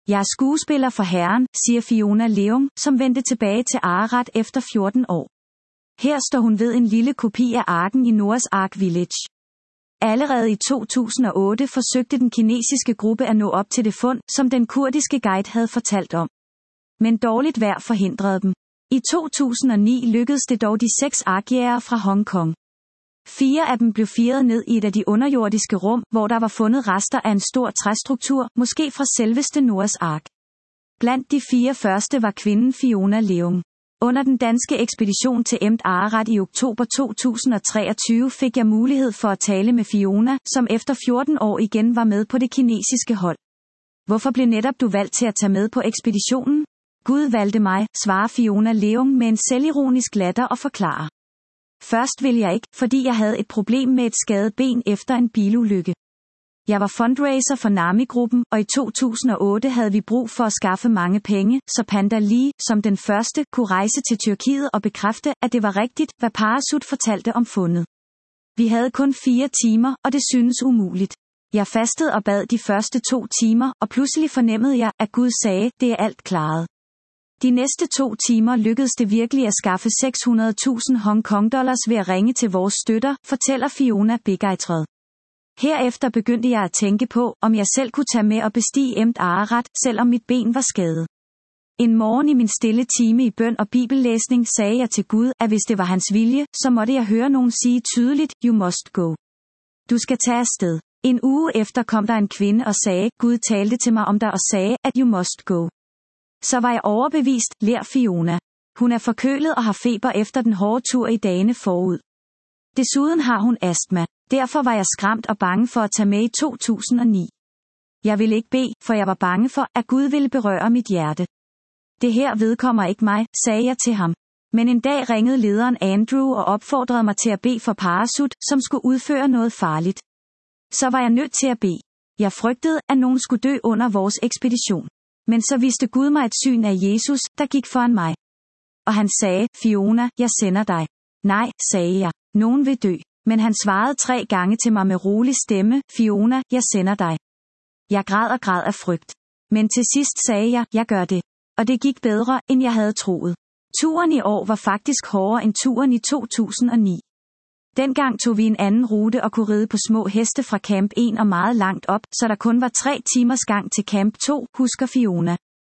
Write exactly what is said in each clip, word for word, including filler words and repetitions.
Jeg er skuespiller for Herren, siger Fiona Leung, som vendte tilbage til Ararat efter fjorten år. Her står hun ved en lille kopi af arken i Noahs Ark Village. Allerede i to tusind og otte forsøgte den kinesiske gruppe at nå op til det fund, som den kurdiske guide havde fortalt om. Men dårligt vejr forhindrede dem. I to tusind og ni lykkedes det dog de seks arkjægere fra Hong Kong. Fire af dem blev firet ned i et af de underjordiske rum, hvor der var fundet rester af en stor træstruktur, måske fra selveste Noahs Ark. Blandt de fire første var kvinden Fiona Leung. Under den danske ekspedition til Emd Ararat i oktober to tusind og treogtyve fik jeg mulighed for at tale med Fiona, som efter fjorten år igen var med på det kinesiske hold. Hvorfor blev netop du valgt til at tage med på ekspeditionen? Gud valgte mig, svarer Fiona Leung med en selvironisk latter og forklarer. Først ville jeg ikke, fordi jeg havde et problem med et skadet ben efter en bilulykke. Jeg var fundraiser for NAMI-gruppen, og i to tusind og otte havde vi brug for at skaffe mange penge, så Panda Lee, som den første, kunne rejse til Tyrkiet og bekræfte, at det var rigtigt, hvad Parachut fortalte om fundet. Vi havde kun fire timer, og det syntes umuligt. Jeg fastede og bad de første to timer, og pludselig fornemmede jeg, at Gud sagde, det er alt klaret. De næste to timer lykkedes det virkelig at skaffe seks hundrede tusind Hong Kong dollars ved at ringe til vores støtter, fortæller Fiona begejstret. Herefter begyndte jeg at tænke på, om jeg selv kunne tage med og bestige Emd Ararat, selvom mit ben var skadet. En morgen i min stille time i bøn og bibellæsning sagde jeg til Gud, at hvis det var hans vilje, så måtte jeg høre nogen sige tydeligt, you must go. Du skal tage afsted. En uge efter kom der en kvinde og sagde, Gud talte til mig om dig og sagde, at you must go. Så var jeg overbevist, ler Fiona. Hun er forkølet og har feber efter den hårde tur i dagene forud. Desuden har hun astma. Derfor var jeg skræmt og bange for at tage med i to tusind og ni. Jeg ville ikke bede, for jeg var bange for, at Gud ville berøre mit hjerte. Det her vedkommer ikke mig, sagde jeg til ham. Men en dag ringede lederen Andrew og opfordrede mig til at bede for Parachut, som skulle udføre noget farligt. Så var jeg nødt til at bede. Jeg frygtede, at nogen skulle dø under vores ekspedition. Men så viste Gud mig et syn af Jesus, der gik foran mig. Og han sagde, Fiona, jeg sender dig. Nej, sagde jeg. Nogen vil dø. Men han svarede tre gange til mig med rolig stemme, Fiona, jeg sender dig. Jeg græd og græd af frygt. Men til sidst sagde jeg, jeg gør det. Og det gik bedre, end jeg havde troet. Turen i år var faktisk hårdere end turen i to tusind og ni. Dengang tog vi en anden rute og kunne ride på små heste fra Camp en og meget langt op, så der kun var tre timers gang til Camp to, husker Fiona.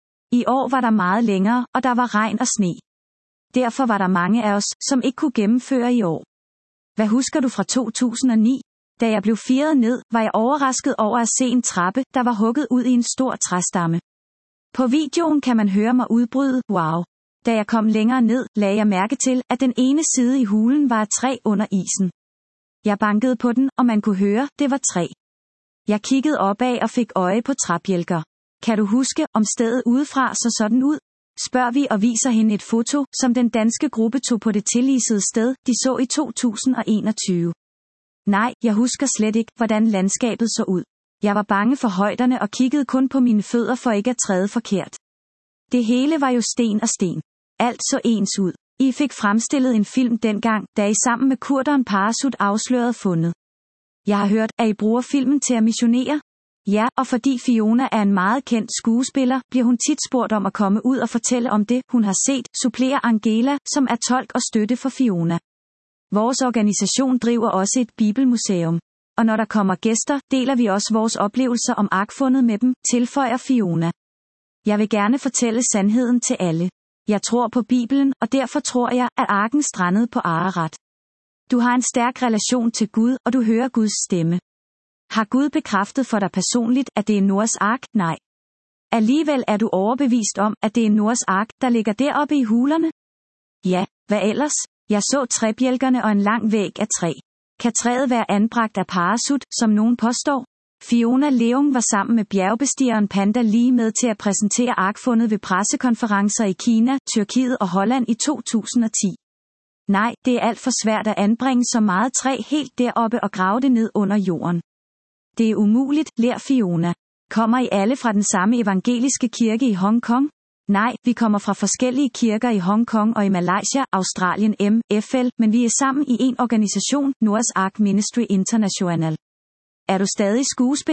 I år var der meget længere, og der var regn og sne. Derfor var der mange af os, som ikke kunne gennemføre i år. Hvad husker du fra to tusind og ni? Da jeg blev firet ned, var jeg overrasket over at se en trappe, der var hugget ud i en stor træstamme. På videoen kan man høre mig udbryde, wow. Da jeg kom længere ned, lagde jeg mærke til, at den ene side i hulen var et træ under isen. Jeg bankede på den, og man kunne høre, det var træ. Jeg kiggede opad og fik øje på træbjælker. Kan du huske, om stedet udefra så sådan ud? Spørger vi og viser hende et foto, som den danske gruppe tog på det tillisede sted, de så i to tusind og enogtyve. Nej, jeg husker slet ikke, hvordan landskabet så ud. Jeg var bange for højderne og kiggede kun på mine fødder for ikke at træde forkert. Det hele var jo sten og sten. Alt så ens ud. I fik fremstillet en film dengang, da I sammen med kurderen Parachut afslørede fundet. Jeg har hørt, at I bruger filmen til at missionere? Ja, og fordi Fiona er en meget kendt skuespiller, bliver hun tit spurgt om at komme ud og fortælle om det, hun har set, supplerer Angela, som er tolk og støtte for Fiona. Vores organisation driver også et bibelmuseum. Og når der kommer gæster, deler vi også vores oplevelser om arkfundet med dem, tilføjer Fiona. Jeg vil gerne fortælle sandheden til alle. Jeg tror på Bibelen, og derfor tror jeg, at arken strandede på Ararat. Du har en stærk relation til Gud, og du hører Guds stemme. Har Gud bekræftet for dig personligt, at det er Noahs ark? Nej. Alligevel er du overbevist om, at det er Noahs ark, der ligger deroppe i hulerne? Ja, hvad ellers? Jeg så træbjælkerne og en lang væg af træ. Kan træet være anbragt af Parachut, som nogen påstår? Fiona Leung var sammen med bjergbestigeren Panda Lee med til at præsentere arkfundet ved pressekonferencer i Kina, Tyrkiet og Holland i to tusind og ti. Nej, det er alt for svært at anbringe så meget træ helt deroppe og grave det ned under jorden. Det er umuligt, ler Fiona. Kommer I alle fra den samme evangeliske kirke i Hong Kong? Nej, vi kommer fra forskellige kirker i Hong Kong og i Malaysia, Australien M F L, men vi er sammen i en organisation, Noahs Ark Ministry International. Er du stadig skuespiller?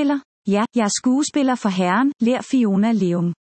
Ja, jeg er skuespiller for Herren, ler Fiona Leung.